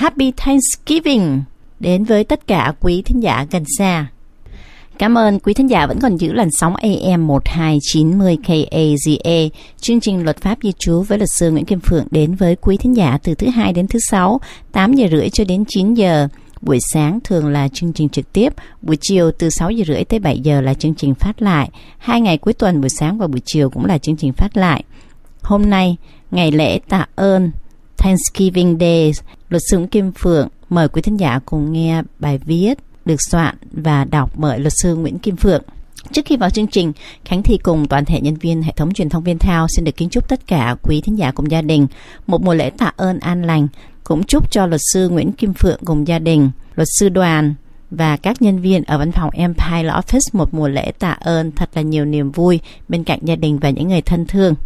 Happy Thanksgiving đến với tất cả quý thính giả gần xa. Cảm ơn quý thính giả vẫn còn giữ làn sóng AM 1290 KAZA. Chương trình Luật pháp Di trú với luật sư Nguyễn Kim Phượng đến với quý thính giả từ thứ Hai đến thứ Sáu, 8 giờ rưỡi cho đến 9 giờ. Buổi sáng thường là chương trình trực tiếp, buổi chiều từ 6 giờ rưỡi tới 7 giờ là chương trình phát lại. 2 ngày cuối tuần buổi sáng và buổi chiều cũng là chương trình phát lại. Hôm nay, ngày lễ tạ ơn Thanksgiving Day, luật sư Nguyễn Kim Phượng mời quý thính giả cùng nghe bài viết được soạn và đọc bởi luật sư Nguyễn Kim Phượng. Trước khi vào chương trình, Khánh Thi cùng toàn thể nhân viên hệ thống truyền thông Viên Thao xin được kính chúc tất cả quý thính giả cùng gia đình một mùa lễ tạ ơn an lành. Cũng chúc cho luật sư Nguyễn Kim Phượng cùng gia đình, luật sư Đoàn và các nhân viên ở văn phòng Empire Law Office một mùa lễ tạ ơn thật là nhiều niềm vui bên cạnh gia đình và những người thân thương.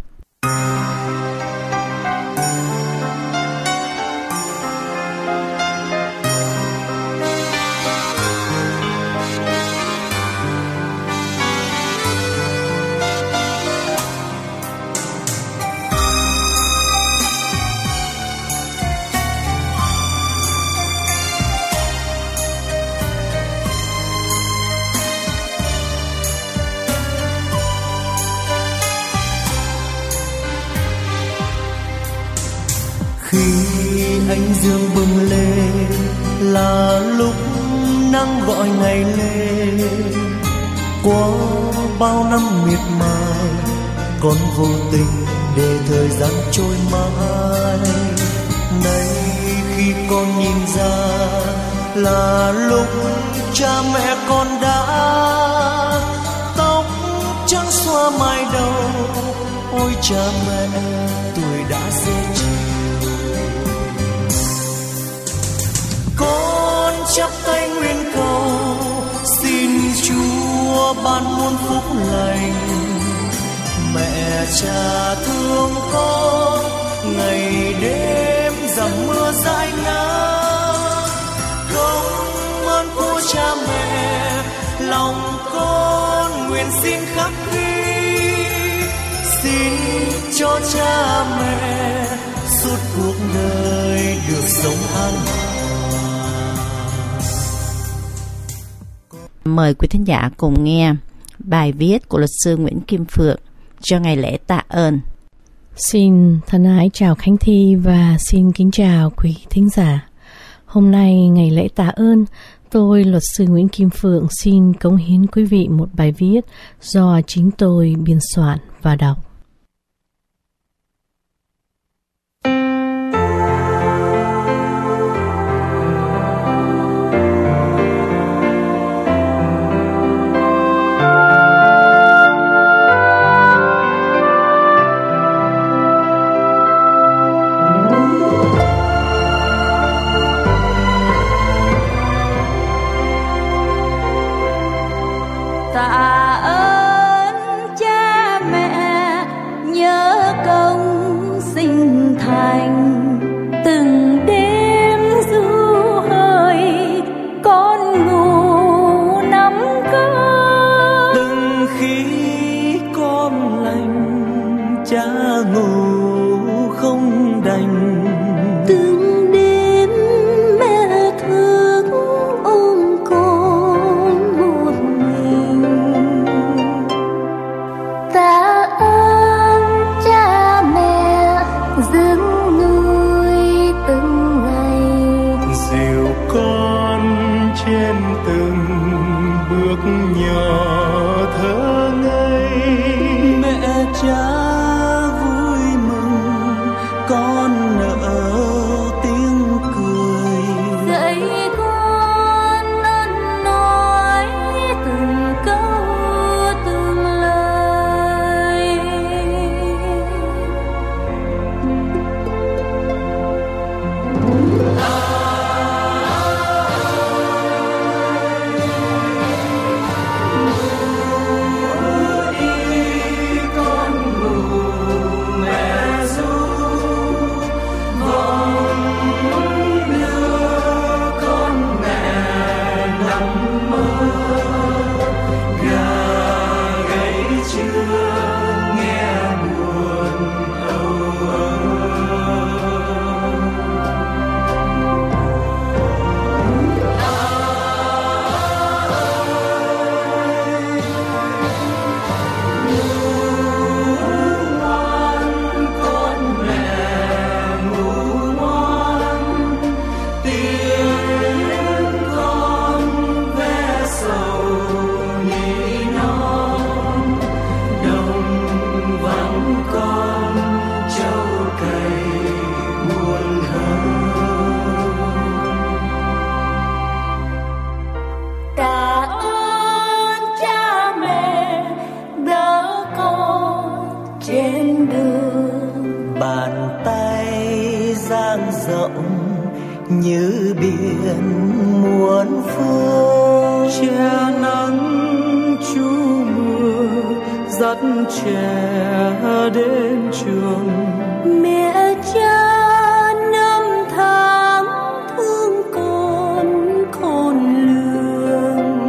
Khi ánh dương bừng lên là lúc nắng gọi ngày lên, qua bao năm miệt mài còn vô tình để thời gian trôi mãi. Nay khi con nhìn ra là lúc cha mẹ con đã tóc trắng xóa mái đầu. Ôi cha mẹ tuổi đã dễ chịu, con chắp tay nguyện cầu xin Chúa ban muôn phúc lành. Mẹ cha thương con ngày đêm dầm mưa dãi nắng. Công ơn của cha mẹ lòng con nguyện xin khắc ghi, xin cho cha mẹ suốt cuộc đời được sống an hòa. Mời quý thính giả cùng nghe bài viết của luật sư Nguyễn Kim Phượng cho ngày lễ tạ ơn. Xin thân ái chào Khánh Thi và xin kính chào quý thính giả. Hôm nay ngày lễ tạ ơn, tôi luật sư Nguyễn Kim Phượng xin cống hiến quý vị một bài viết do chính tôi biên soạn và đọc. Tạ ơn cha mẹ nhớ công sinh thành, từng đêm du hơi con ngủ nắm cơm. Từng khi con lành cha ngủ không đành. Từng đêm mẹ thương ôm con một mình. Tạ ơn cha mẹ dưỡng nuôi từng ngày, Dìu con trên từng bước nhỏ thơ ngây. Mẹ cha vui mừng con nở tiếng cười. dạy con ơn nói từng câu từng lời. như biển muôn phương. Che nắng trú mưa dắt trẻ đến trường. Mẹ cha năm tháng thương con khôn lường.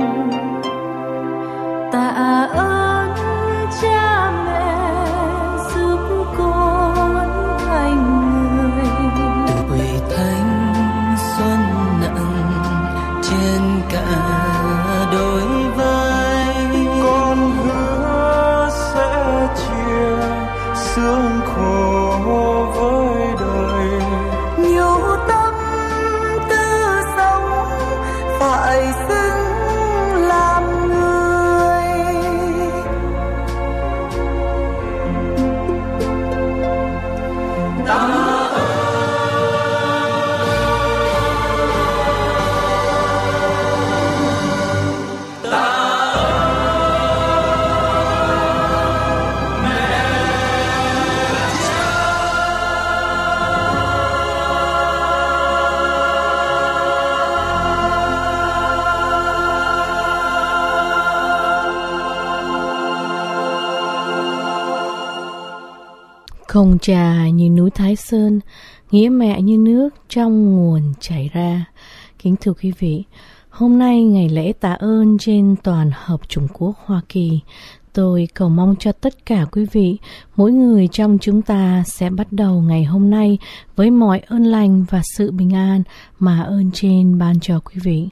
Tạ ơn cha mẹ giúp con thành người. Tuổi thanh xuân nặng trên cả đôi vai. Con hứa sẽ chia sướng khổ với đời. Nhiều tâm tư sống phải xứng làm người. Không trà như núi Thái Sơn, nghĩa mẹ như nước trong nguồn chảy ra. Kính thưa quý vị, hôm nay ngày lễ tạ ơn trên toàn hợp Chủng Quốc Hoa Kỳ, tôi cầu mong cho tất cả quý vị, mỗi người trong chúng ta sẽ bắt đầu ngày hôm nay với mọi ơn lành và sự bình an mà ơn trên ban cho quý vị.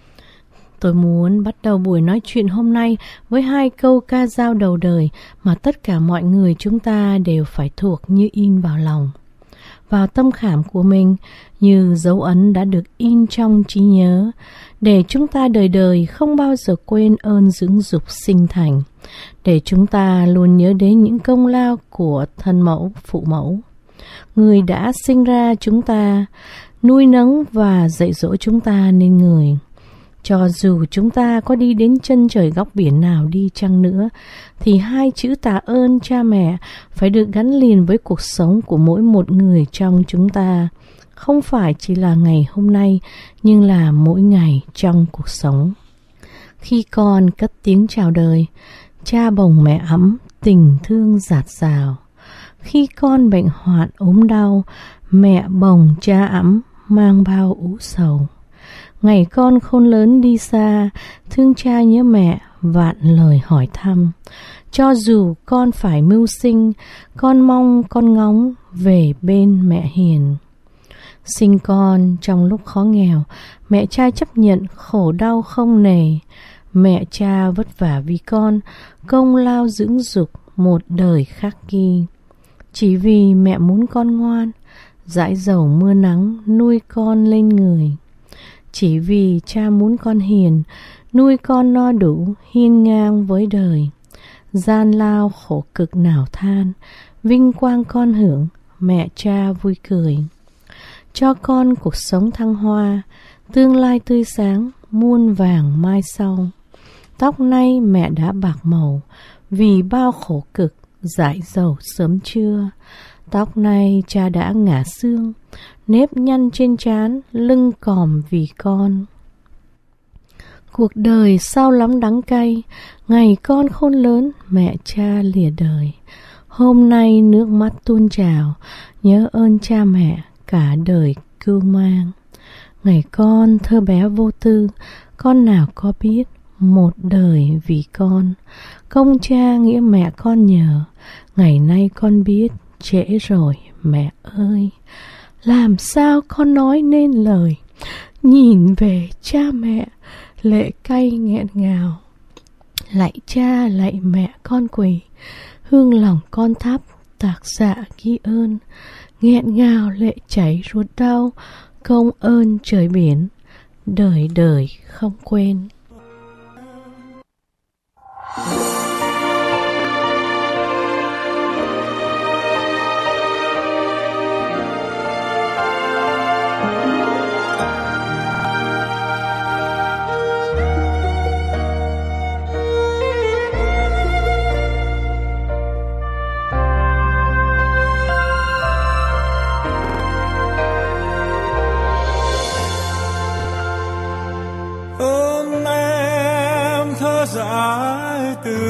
Tôi muốn bắt đầu buổi nói chuyện hôm nay với 2 câu ca dao đầu đời mà tất cả mọi người chúng ta đều phải thuộc như in vào lòng, vào tâm khảm của mình, như dấu ấn đã được in trong trí nhớ, để chúng ta đời đời không bao giờ quên ơn dưỡng dục sinh thành, để chúng ta luôn nhớ đến những công lao của thân mẫu, phụ mẫu, người đã sinh ra chúng ta, nuôi nấng và dạy dỗ chúng ta nên người. Cho dù chúng ta có đi đến chân trời góc biển nào đi chăng nữa, thì 2 chữ tạ ơn cha mẹ phải được gắn liền với cuộc sống của mỗi một người trong chúng ta. Không phải chỉ là ngày hôm nay, nhưng là mỗi ngày trong cuộc sống. Khi con cất tiếng chào đời, cha bồng mẹ ấm, tình thương dạt dào. Khi con bệnh hoạn ốm đau, mẹ bồng cha ấm, mang bao ú sầu. Ngày con khôn lớn đi xa, thương cha nhớ mẹ, vạn lời hỏi thăm. Cho dù con phải mưu sinh, con mong con ngóng về bên mẹ hiền. Sinh con trong lúc khó nghèo, mẹ cha chấp nhận khổ đau không nề. Mẹ cha vất vả vì con, công lao dưỡng dục một đời khắc ghi. Chỉ vì mẹ muốn con ngoan, dãi dầu mưa nắng nuôi con lên người. Chỉ vì cha muốn con hiền, nuôi con no đủ, hiên ngang với đời. Gian lao khổ cực nào than, vinh quang con hưởng, mẹ cha vui cười. Cho con cuộc sống thăng hoa, tương lai tươi sáng, muôn vàng mai sau. Tóc nay mẹ đã bạc màu, vì bao khổ cực, dãi dầu sớm trưa. Tóc nay cha đã ngả xương, nếp nhăn trên trán, lưng còm vì con. Cuộc đời sao lắm đắng cay, ngày con khôn lớn, mẹ cha lìa đời. Hôm nay nước mắt tuôn trào, nhớ ơn cha mẹ cả đời cưu mang. Ngày con thơ bé vô tư, con nào có biết một đời vì con. Công cha nghĩa mẹ con nhờ, ngày nay con biết trễ rồi mẹ ơi. Làm sao con nói nên lời, nhìn về cha mẹ, lệ cay nghẹn ngào. Lạy cha lạy mẹ con quỳ, hương lòng con thắp, tạc dạ ghi ơn. Nghẹn ngào lệ chảy ruột đau, công ơn trời biển, đời đời không quên.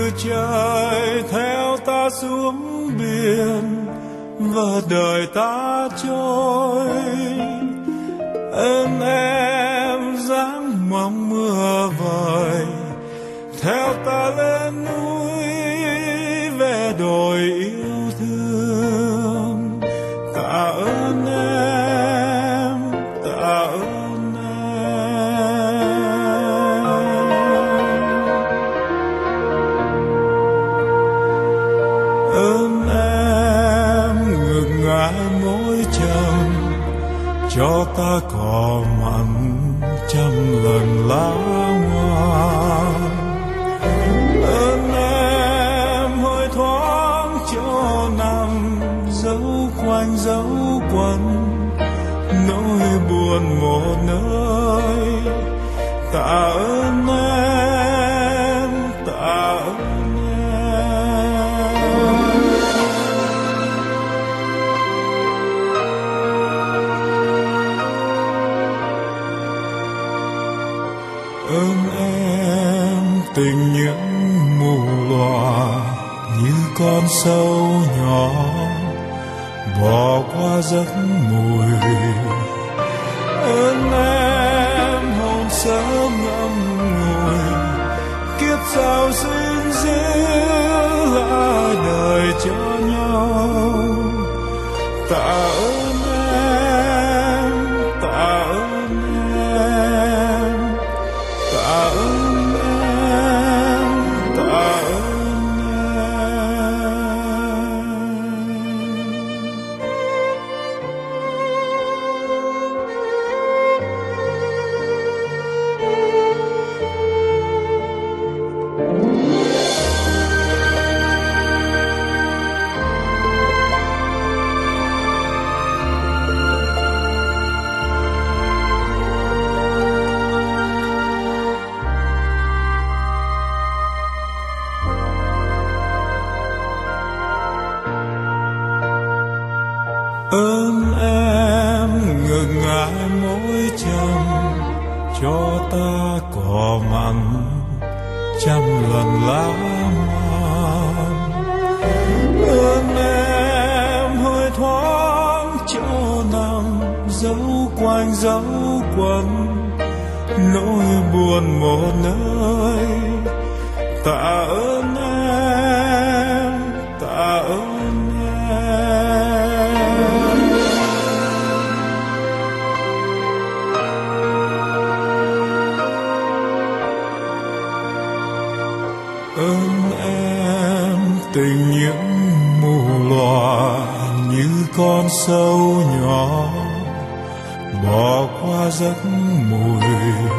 trời theo ta xuống biển và đời ta trôi. Ơn em dáng mong mưa vời theo ta lên núi về đồi yêu thương. Tạ ơn em, tạ ơn em. Ơn em ngừng ngại mối trầm cho ta cỏ mặn trăm lần lá hoa. Ơn em hơi thoáng cho nằm dấu quanh dấu quanh nỗi buồn một nơi. Tạ ơn em, tạ ơn em. Ơn em tình những mù lòa như con sâu nhỏ bỏ qua giấc mùi. Ơn em hồn sớm ngậm ngùi kiếp sau xin giữ lại đời cho nhau. Tạ ơn em, tạ ơn em, tạ ơn em, tạ ơn ơn em ngừng ngại mối trầm cho ta cỏ mặn trăm lần lá ngoan. Ơn em hơi thoáng cho nằm dấu quanh dấu quanh nỗi buồn một nơi. Tạ ơn em, tạ ơn em. Ơn em tình những mù lòa như con sâu nhỏ bỏ qua giấc mùi.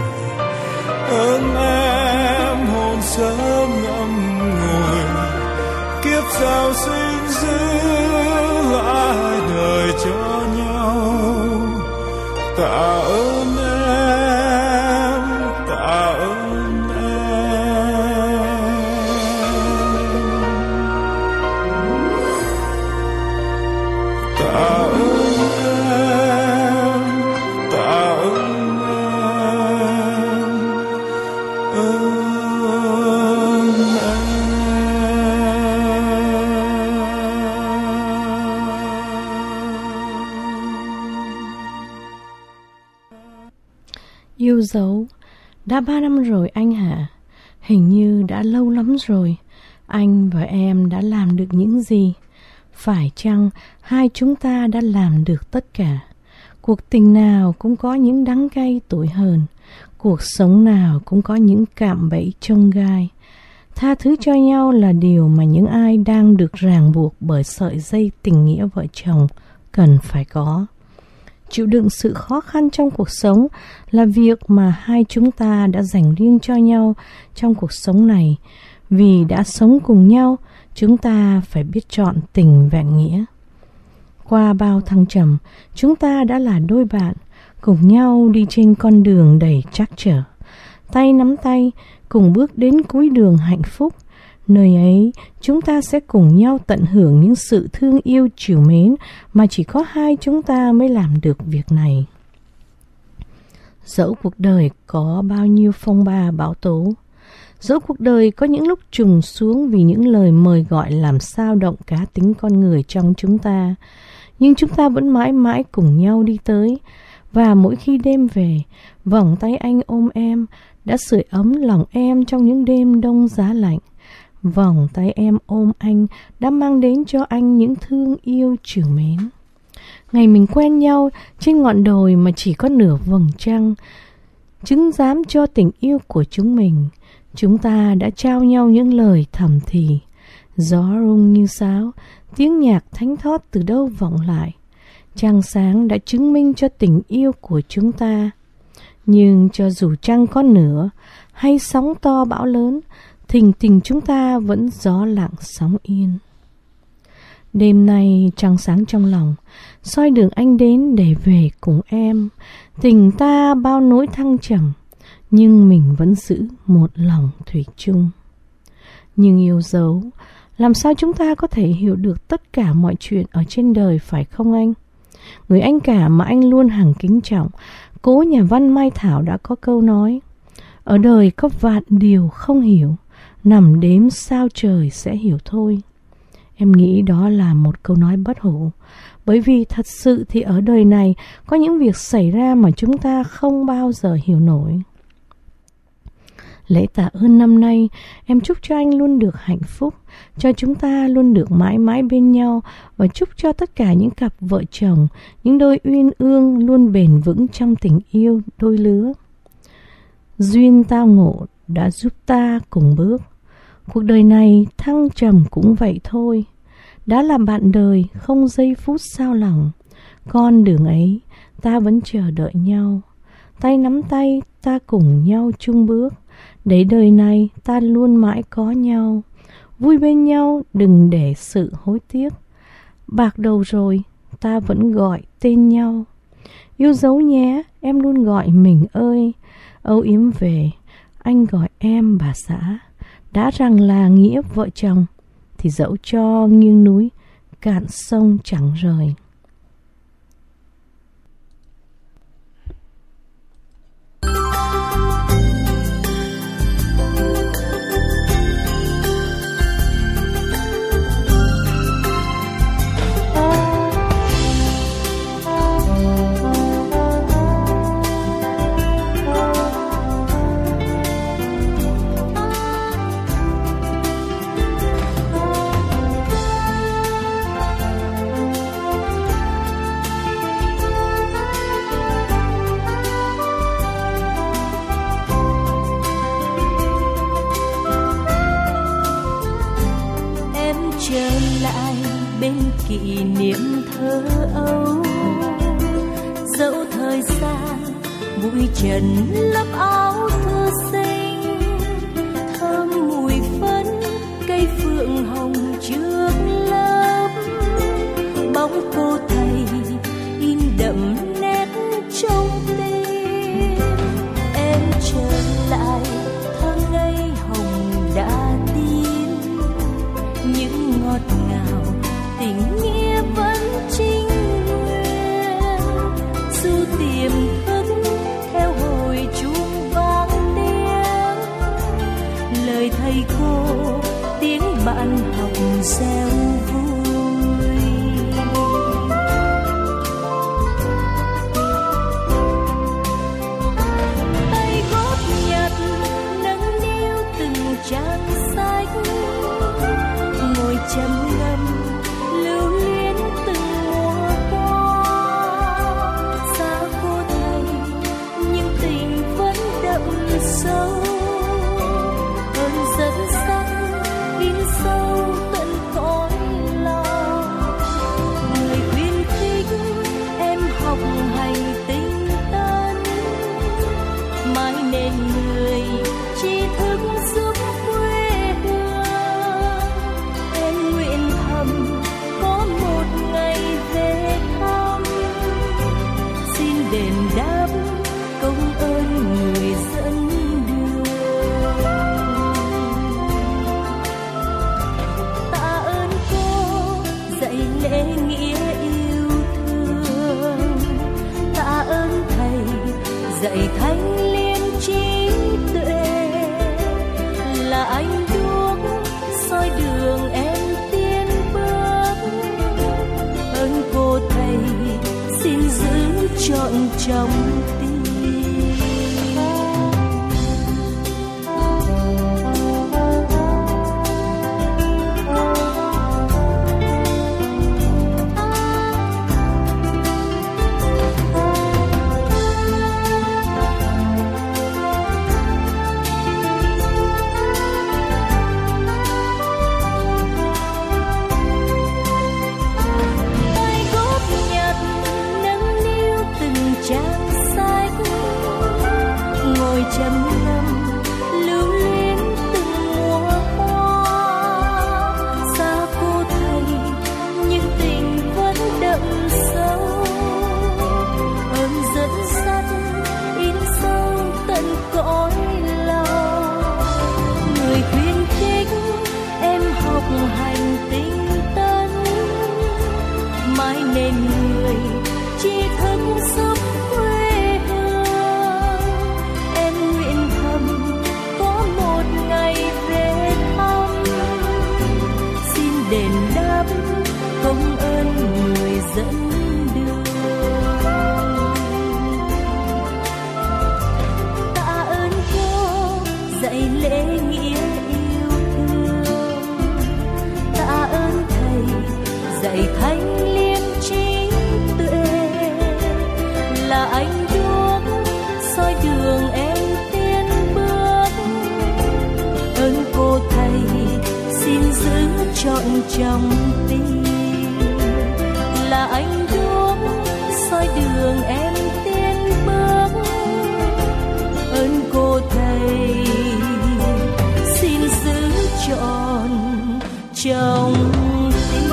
Ơn em hồn sớm ngậm ngùi kiếp sau xin giữ lại đời cho nhau. Tạ ơn em, tạ ơn em. Tạ ơn em, tạ ơn em. Ơn em. Yêu dấu, đã 3 năm rồi anh hả? Hình như đã lâu lắm rồi. Anh và em đã làm được những gì? Phải chăng hai chúng ta đã làm được tất cả? Cuộc tình nào cũng có những đắng cay tủi hờn, cuộc sống nào cũng có những cạm bẫy chông gai. Tha thứ cho nhau là điều mà những ai đang được ràng buộc bởi sợi dây tình nghĩa vợ chồng cần phải có. Chịu đựng sự khó khăn trong cuộc sống là việc mà hai chúng ta đã dành riêng cho nhau trong cuộc sống này. Vì đã sống cùng nhau, chúng ta phải biết chọn tình vẹn nghĩa. Qua bao thăng trầm, chúng ta đã là đôi bạn, cùng nhau đi trên con đường đầy trắc trở. Tay nắm tay, cùng bước đến cuối đường hạnh phúc. Nơi ấy, chúng ta sẽ cùng nhau tận hưởng những sự thương yêu trìu mến mà chỉ có hai chúng ta mới làm được việc này. Dẫu cuộc đời có bao nhiêu phong ba bão tố, Dẫu cuộc đời có những lúc trùng xuống vì những lời mời gọi làm xao động cá tính con người trong chúng ta, nhưng chúng ta vẫn mãi mãi cùng nhau đi tới. Và mỗi khi đêm về, vòng tay anh ôm em đã sưởi ấm lòng em trong những đêm đông giá lạnh. Vòng tay em ôm anh đã mang đến cho anh những thương yêu trìu mến. Ngày mình quen nhau trên ngọn đồi mà chỉ có nửa vầng trăng, chứng giám cho tình yêu của chúng mình. Chúng ta đã trao nhau những lời thầm thì. Gió rung như sáo, tiếng nhạc thánh thót từ đâu vọng lại. Trăng sáng đã chứng minh cho tình yêu của chúng ta. Nhưng cho dù trăng có nửa hay sóng to bão lớn, tình chúng ta vẫn gió lặng sóng yên. Đêm nay trăng sáng trong lòng, soi đường anh đến để về cùng em. Tình ta bao nỗi thăng trầm, nhưng mình vẫn giữ một lòng thủy chung. Nhưng yêu dấu, làm sao chúng ta có thể hiểu được tất cả mọi chuyện ở trên đời, phải không anh? Người anh cả mà anh luôn hằng kính trọng, cố nhà văn Mai Thảo đã có câu nói: ở đời có vạn điều không hiểu, nằm đếm sao trời sẽ hiểu thôi. Em nghĩ đó là một câu nói bất hủ, bởi vì thật sự thì ở đời này có những việc xảy ra mà chúng ta không bao giờ hiểu nổi. Lễ tạ ơn năm nay, em chúc cho anh luôn được hạnh phúc, cho chúng ta luôn được mãi mãi bên nhau, và chúc cho tất cả những cặp vợ chồng, những đôi uyên ương luôn bền vững trong tình yêu đôi lứa. Duyên tao ngộ đã giúp ta cùng bước, cuộc đời này thăng trầm cũng vậy thôi. Đã là bạn đời không giây phút sao lòng, con đường ấy ta vẫn chờ đợi nhau. Tay nắm tay ta cùng nhau chung bước, để đời này ta luôn mãi có nhau. Vui bên nhau đừng để sự hối tiếc, bạc đầu rồi ta vẫn gọi tên nhau. Yêu dấu nhé, em luôn gọi mình ơi. Âu yếm về, anh gọi em bà xã. Đã rằng là nghĩa vợ chồng, thì dẫu cho nghiêng núi, cạn sông chẳng rời. Kỷ niệm thơ ấu, dẫu thời gian bụi trần lấp áo thơ sinh, thơm mùi phấn cây phượng hồng trước lớp, bóng cô thầy in đậm nét trong tim. Em trở lại thơ ngây hồng đã tin, những ngọt ngào tình nghĩa vẫn trinh nguyên. Dù tiềm thức theo hồi chuông vang tiếng, lời thầy cô tiếng bạn học reo vui. Tay gót nhặt nâng niu từng trang sách, ngồi trầm ngâm lưu luyến từng mùa qua. Xa cô thầy nhưng tình vẫn đậm sâu, ơn dẫn dắt in sâu tận cõi lòng. Người khuyến khích em học hành tinh tấn, mãi nên người tri thức giúp quê hương. Em nguyện thầm có một ngày về thăm, xin đền đáp công ơn người dẫn đường. Tạ ơn cô dạy lễ nghĩa yêu thương, tạ ơn thầy dạy thanh liêm trí tuệ, trong tim. Trong tim là anh đuốc soi đường em tiến bước, ơn cô thầy xin giữ trọn trong tim.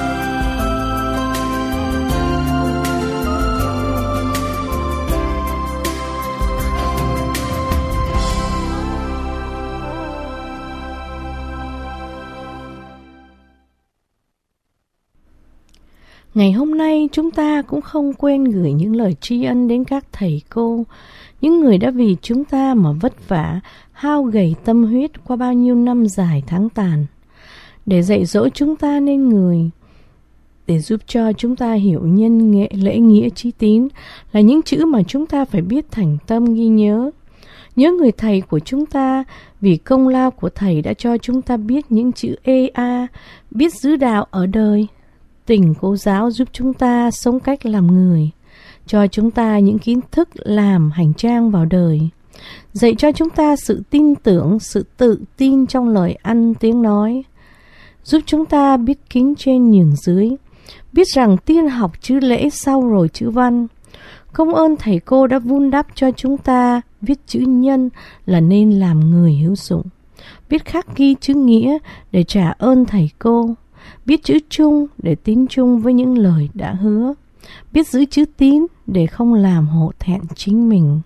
Ngày hôm nay chúng ta cũng không quên gửi những lời tri ân đến các thầy cô, những người đã vì chúng ta mà vất vả, hao gầy tâm huyết qua bao nhiêu năm dài tháng tàn, để dạy dỗ chúng ta nên người, để giúp cho chúng ta hiểu nhân nghệ lễ nghĩa trí tín là những chữ mà chúng ta phải biết thành tâm ghi nhớ. Nhớ người thầy của chúng ta, vì công lao của thầy đã cho chúng ta biết những chữ EA, biết giữ đạo ở đời. Tình cô giáo giúp chúng ta sống cách làm người, cho chúng ta những kiến thức làm hành trang vào đời, dạy cho chúng ta sự tin tưởng, sự tự tin trong lời ăn tiếng nói, giúp chúng ta biết kính trên nhường dưới, biết rằng tiên học chữ lễ sau rồi chữ văn. Công ơn thầy cô đã vun đắp cho chúng ta viết chữ nhân là nên làm người hữu dụng, biết khắc ghi chữ nghĩa để trả ơn thầy cô, biết chữ chung để tín chung với những lời đã hứa, biết giữ chữ tín để không làm hổ thẹn chính mình.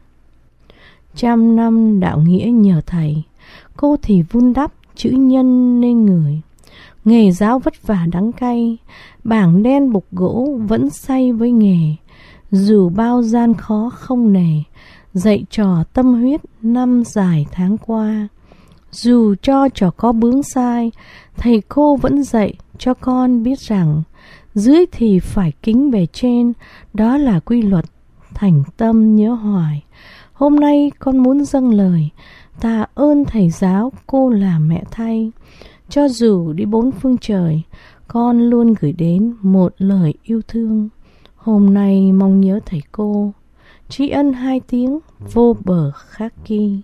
100 năm đạo nghĩa nhờ thầy, cô thì vun đắp chữ nhân nên người. Nghề giáo vất vả đắng cay, bảng đen bục gỗ vẫn say với nghề. Dù bao gian khó không nề, dạy trò tâm huyết năm dài tháng qua. Dù cho trò có bướng sai, thầy cô vẫn dạy cho con biết rằng dưới thì phải kính bề trên, đó là quy luật, thành tâm nhớ hoài. Hôm nay con muốn dâng lời tạ ơn thầy giáo, cô là mẹ thay. Cho dù đi bốn phương trời, con luôn gửi đến một lời yêu thương. Hôm nay mong nhớ thầy cô, tri ân 2 tiếng vô bờ khắc ghi.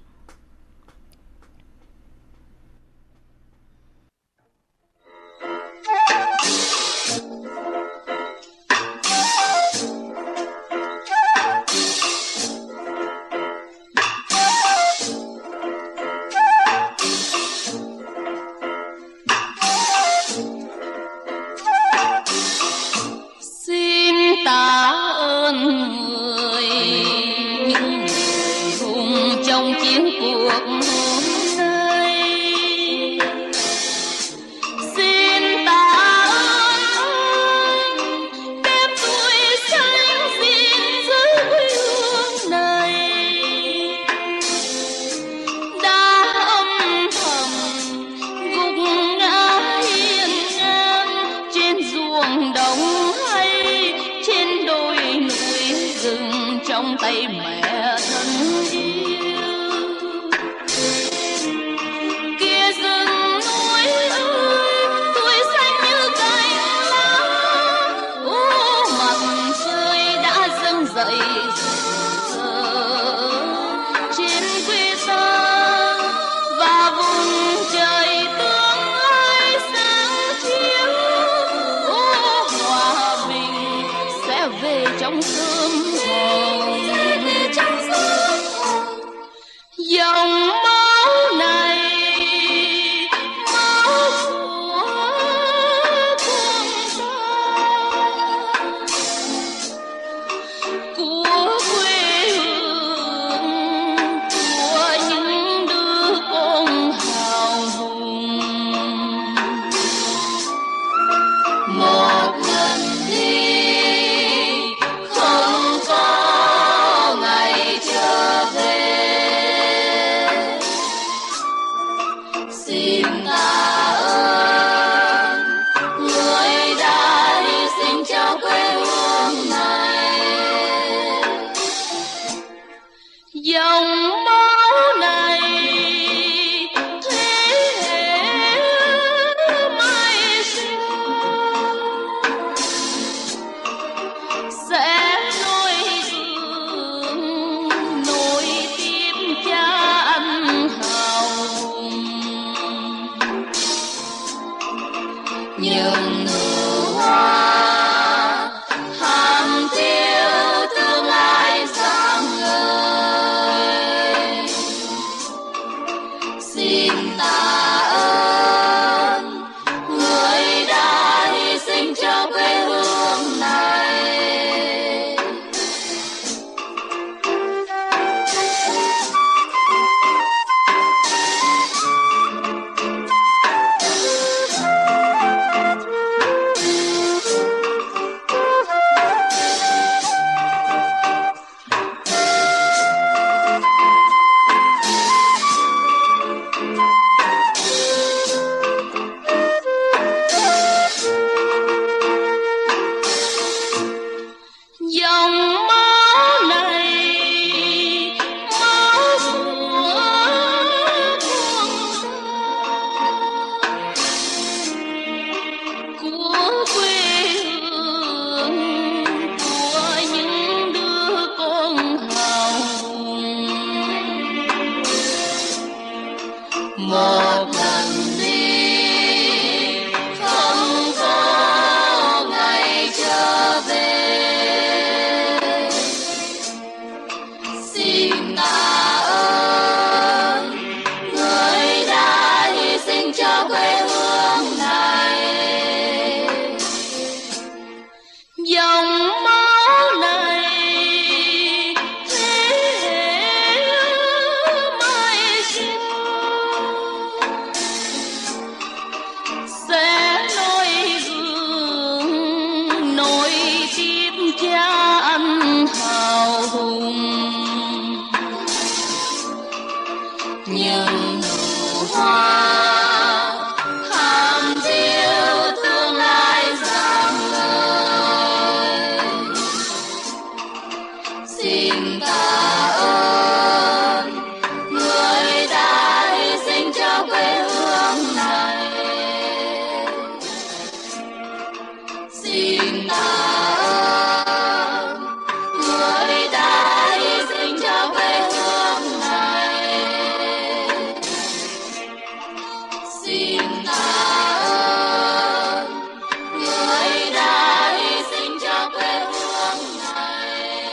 dòng máu này thế hệ mai sau sẽ nối dựng nối tiếp cha anh hào hùng. Những nụ hoa hàm tiêu tương lai sáng ngời, xin tạ ơn người đã hy sinh cho quê hương này. Dòng máu này máu của quê hương, của những đứa con hào hùng. Một lần đi không có ngày trở về, xin tạ ơn người đã hy sinh cho quê hương này. Dòng máu này thế hệ mai sau sẽ nối dựng nối tiếp cha anh hào hùng. Những nụ hoa hàm tiêu tương lai sáng ngời, xin tạ ơn người đã hy sinh cho quê hương này. Xin tạ ơn người đã hy sinh cho quê hương này. Xin tạ ơn người đã hy sinh cho quê hương này.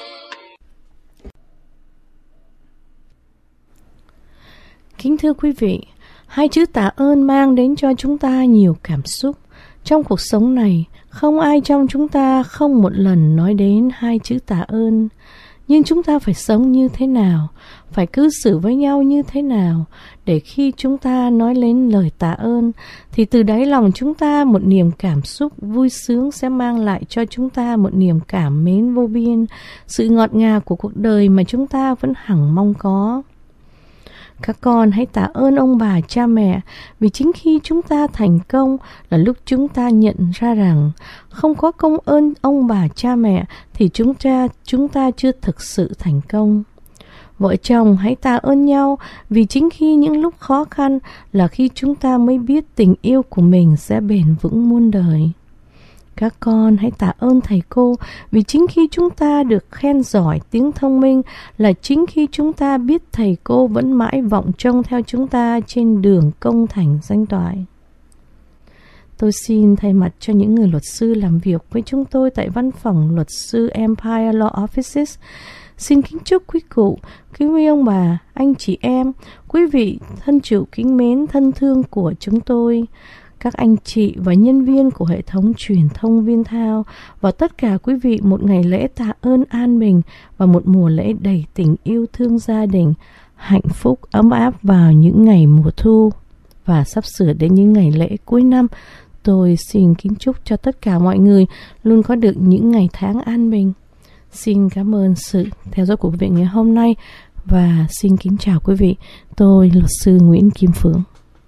Kính thưa quý vị, hai chữ tạ ơn mang đến cho chúng ta nhiều cảm xúc. Trong cuộc sống này, không ai trong chúng ta không một lần nói đến hai chữ tạ ơn. Nhưng chúng ta phải sống như thế nào, phải cư xử với nhau như thế nào, để khi chúng ta nói lên lời tạ ơn, thì từ đáy lòng chúng ta một niềm cảm xúc vui sướng sẽ mang lại cho chúng ta một niềm cảm mến vô biên, sự ngọt ngào của cuộc đời mà chúng ta vẫn hằng mong có. Các con hãy tạ ơn ông bà cha mẹ, vì chính khi chúng ta thành công là lúc chúng ta nhận ra rằng không có công ơn ông bà cha mẹ thì chúng ta chưa thực sự thành công. Vợ chồng hãy tạ ơn nhau, vì chính khi những lúc khó khăn là khi chúng ta mới biết tình yêu của mình sẽ bền vững muôn đời. Các con hãy tạ ơn thầy cô, vì chính khi chúng ta được khen giỏi tiếng thông minh là chính khi chúng ta biết thầy cô vẫn mãi vọng trông theo chúng ta trên đường công thành danh toại. Tôi xin thay mặt cho những người luật sư làm việc với chúng tôi tại văn phòng luật sư Empire Law Offices, xin kính chúc quý cụ, quý ông bà, anh chị em, quý vị thân chịu kính mến thân thương của chúng tôi, các anh chị và nhân viên của hệ thống truyền thông Viên Thao và tất cả quý vị một ngày lễ tạ ơn an bình và một mùa lễ đầy tình yêu thương gia đình, hạnh phúc ấm áp vào những ngày mùa thu và sắp sửa đến những ngày lễ cuối năm. Tôi xin kính chúc cho tất cả mọi người luôn có được những ngày tháng an bình. Xin cảm ơn sự theo dõi của quý vị ngày hôm nay và xin kính chào quý vị. Tôi luật sư Nguyễn Kim Phượng.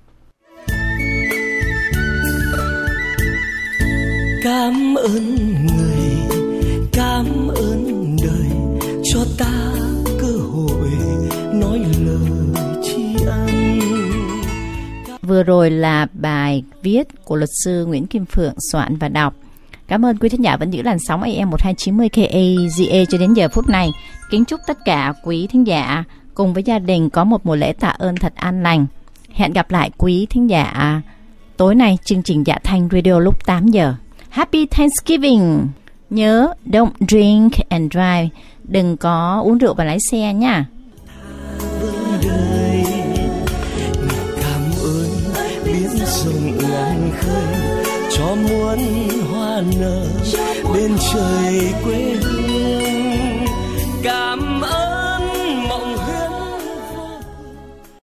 Cảm ơn người, cảm ơn đời cho ta cơ hội Vừa rồi là bài viết của luật sư Nguyễn Kim Phượng soạn và đọc. Cảm ơn quý thính giả vẫn giữ làn sóng AM 1290 KAZA cho đến giờ phút này. Kính chúc tất cả quý thính giả cùng với gia đình có một mùa lễ tạ ơn thật an lành. Hẹn gặp lại quý thính giả tối nay chương trình Dạ Thanh Radio lúc 8 giờ. Happy Thanksgiving! Nhớ don't drink and drive. Đừng có uống rượu và lái xe nha. Cảm ơn biển rộng ngàn khơi cho muôn hoa nở bên trời quê hương. Cảm